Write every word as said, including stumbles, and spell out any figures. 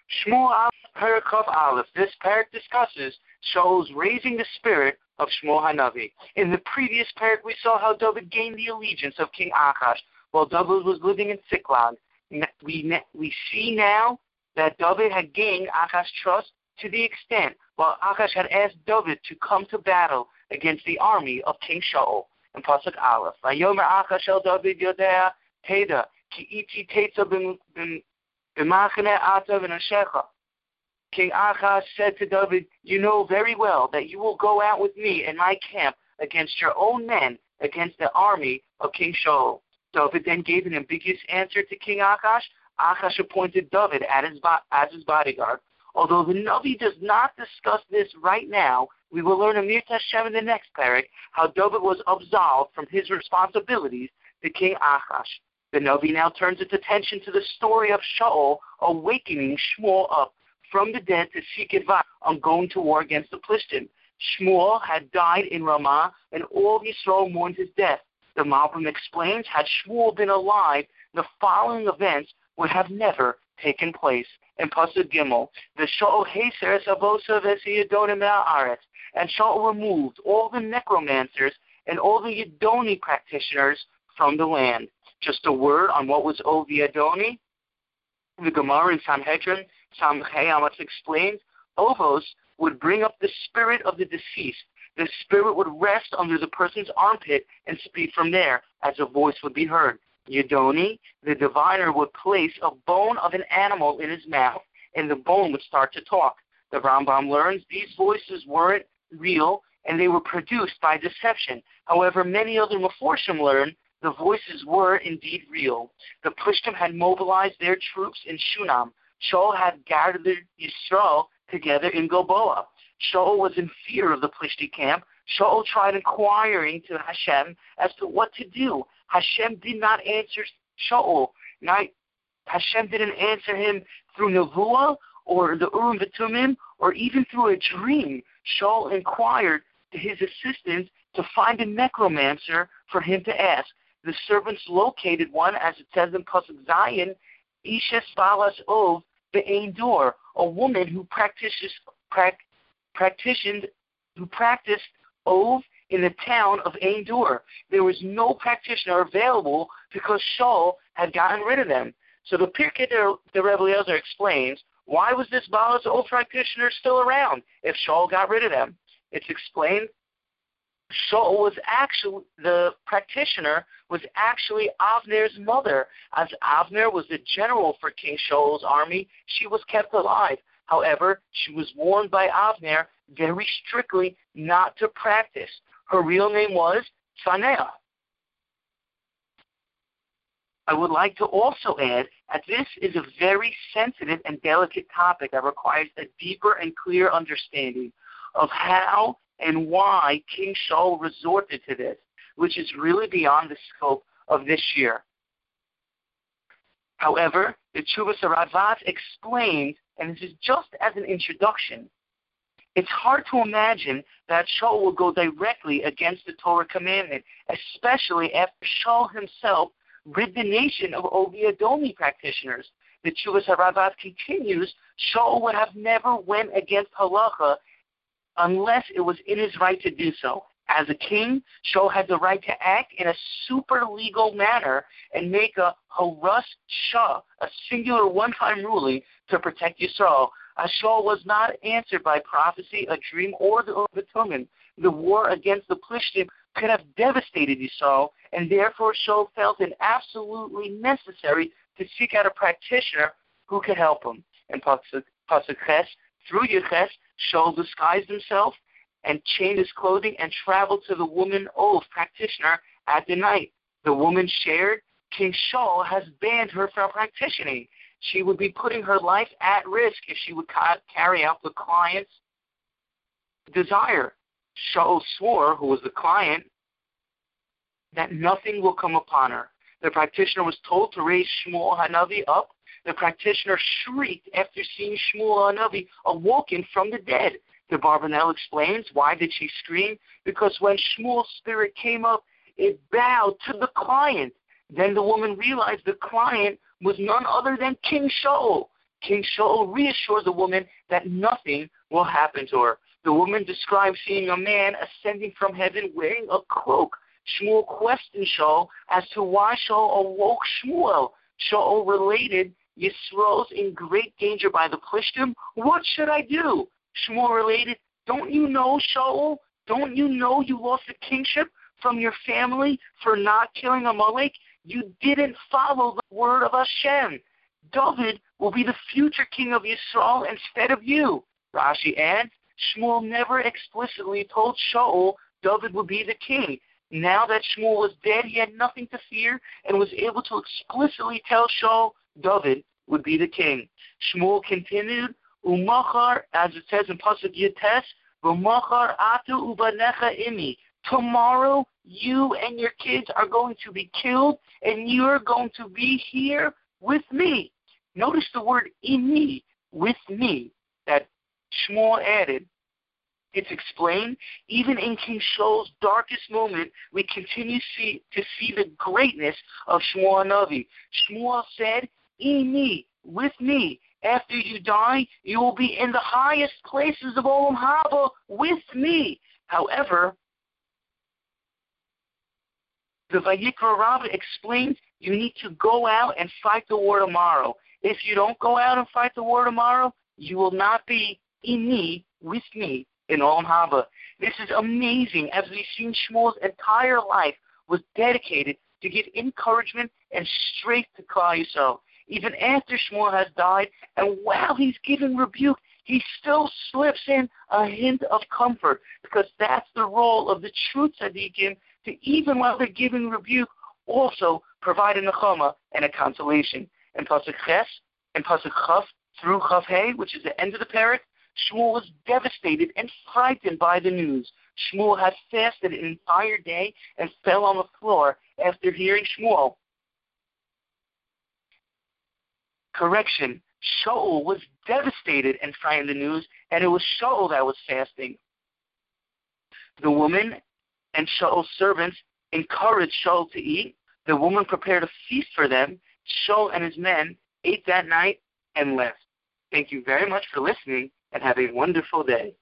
Shmuel Aleph, Perek Chav Aleph. This parak discusses Shaul's raising the spirit of Shmuel Hanavi. In the previous parak, we saw how David gained the allegiance of King Achash while David was living in Siklag. We, we see now that David had gained Achash's trust to the extent while Achash had asked David to come to battle against the army of King Shaul. In Pasuk Aleph, Vayomer Achash el David Yodea Teda ki iti tetza b'machane ata v'nashecha. King Achash said to David, "You know very well that you will go out with me in my camp against your own men, against the army of King Shaul." David then gave an ambiguous answer to King Achash. Achash appointed David as his, as his bodyguard. Although the Navi does not discuss this right now, we will learn in Mir Hashem in the next parak how David was absolved from his responsibilities to King Achash. The Navi now turns its attention to the story of Shaul awakening Shmuel up from the dead to seek advice on going to war against the Plishtim. Shmuel had died in Ramah, and all Yisrael mourned his death. The Malbim explains, had Shmuel been alive, the following events would have never taken place. In Pasuk Gimel, the Shaul Heseres Avosa V'Siyadonim Ha'aretz, and Shaul removed all the necromancers and all the Yadoni practitioners from the land. Just a word on what was Oviadoni. The Gemara in Sanhedrin, Samchei Amatz explains, Ovos would bring up the spirit of the deceased. The spirit would rest under the person's armpit and speak from there, as a voice would be heard. Yadoni, the diviner would place a bone of an animal in his mouth, and the bone would start to talk. The Rambam learns these voices weren't real, and they were produced by deception. However, many other Meforshim learn the voices were indeed real. The Plishtim had mobilized their troops in Shunam. Shaul had gathered Yisrael together in Gilboa. Shaul was in fear of the Plishti camp. Shaul tried inquiring to Hashem as to what to do. Hashem did not answer Shaul. Not, Hashem didn't answer him through Nevuah or the Urim V'Tumim or even through a dream. Shaul inquired to his assistants to find a necromancer for him to ask. The servants located one, as it says in Pasuk Zayin, Ishes Balas Ov Be'ein Dor, a woman who practices, prac, practitioned, who practiced Ov in the town of Ein Dor. There was no practitioner available because Shaul had gotten rid of them. So the Pirkei the Rebbe Eliezer explains, why was this Balas Ov practitioner still around if Shaul got rid of them? It's explained, Shaul was actually, the practitioner was actually Avner's mother. As Avner was the general for King Shaul's army, she was kept alive. However, she was warned by Avner very strictly not to practice. Her real name was Tzaneah. I would like to also add that this is a very sensitive and delicate topic that requires a deeper and clear understanding of how and why King Shaul resorted to this, which is really beyond the scope of this year. However, the Tshuvas HaRadvat explains, and this is just as an introduction, it's hard to imagine that Shaul will go directly against the Torah commandment, especially after Shaul himself rid the nation of Oviadomi practitioners. The Tshuvas HaRadvat continues, Shaul would have never went against halacha unless it was in his right to do so. As a king, Shaul had the right to act in a super legal manner and make a haras shah, a singular one-time ruling to protect Yisrael. As Shaul was not answered by prophecy, a dream, or the Urim V'Tumim. The war against the Plishtim could have devastated Yisrael, and therefore Shaul felt it absolutely necessary to seek out a practitioner who could help him. In Pasuk Ches, through Yeches, Shaul disguised himself and changed his clothing and traveled to the woman Ov practitioner at the night. The woman shared, King Shaul has banned her from practicing. She would be putting her life at risk if she would ca- carry out the client's desire. Shaul swore, who was the client, that nothing will come upon her. The practitioner was told to raise Shmuel Hanavi up. The practitioner shrieked after seeing Shmuel Hanavi awoken from the dead. The Barbanel explains, why did she scream? Because when Shmuel's spirit came up, it bowed to the client. Then the woman realized the client was none other than King Shaul. King Shaul reassures the woman that nothing will happen to her. The woman describes seeing a man ascending from heaven wearing a cloak. Shmuel questioned Shaul as to why Shaul awoke Shmuel. Shaul related, Yisroel's in great danger by the Plishtim. What should I do? Shmuel related, don't you know, Shaul? Don't you know you lost the kingship from your family for not killing Amalek? You didn't follow the word of Hashem. David will be the future king of Yisrael instead of you. Rashi adds, Shmuel never explicitly told Shaul David would be the king. Now that Shmuel was dead, he had nothing to fear and was able to explicitly tell Shaul David would be the king. Shmuel continued, Umachar, as it says in Pasuk Yates, Umachar atu ubanecha imi. Tomorrow, you and your kids are going to be killed, and you're going to be here with me. Notice the word imi, with me, that Shmuel added. It's explained, even in King Shaul's darkest moment, we continue see, to see the greatness of Shmuel Hanavi. Shmuel said, imi, with me. After you die, you will be in the highest places of Olam Haba with me. However, the Vayikra Rabbah explains you need to go out and fight the war tomorrow. If you don't go out and fight the war tomorrow, you will not be in me, with me, in Olam Haba. This is amazing, as we've seen Shmuel's entire life was dedicated to give encouragement and strength to Klal Yisrael. Even after Shmuel has died, and while he's giving rebuke, he still slips in a hint of comfort, because that's the role of the true tzaddikim, to even while they're giving rebuke, also provide a nechama and a consolation. In Pasuk Ches, in Pasuk Chaf through Chaf Hey, which is the end of the parak, Shmuel was devastated and frightened by the news. Shmuel had fasted an entire day and fell on the floor after hearing Shmuel. Correction, Shaul was devastated and frightened the news, and it was Shaul that was fasting. The woman and Shaul's servants encouraged Shaul to eat. The woman prepared a feast for them. Shaul and his men ate that night and left. Thank you very much for listening, and have a wonderful day.